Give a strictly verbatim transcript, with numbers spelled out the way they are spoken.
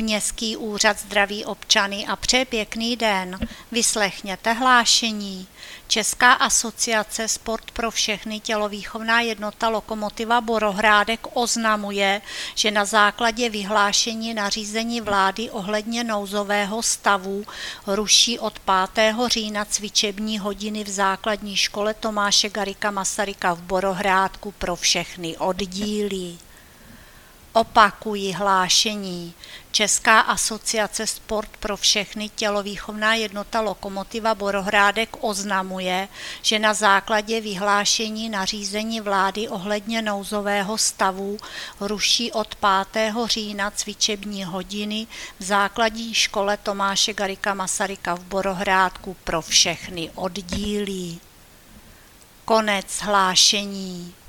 Městský úřad zdraví občany a přeje pěkný den. Vyslechněte hlášení. Česká asociace Sport pro všechny tělovýchovná jednota Lokomotiva Borohrádek oznamuje, že na základě vyhlášení nařízení vlády ohledně nouzového stavu ruší od pátého října cvičební hodiny v základní škole Tomáše Garrigua Masaryka v Borohrádku pro všechny oddíly. Opakuji hlášení. Česká asociace Sport pro všechny tělovýchovná jednota Lokomotiva Borohrádek oznamuje, že na základě vyhlášení nařízení vlády ohledně nouzového stavu ruší od pátého října cvičební hodiny v základní škole Tomáše Garrigua Masaryka v Borohrádku pro všechny oddíly. Konec hlášení.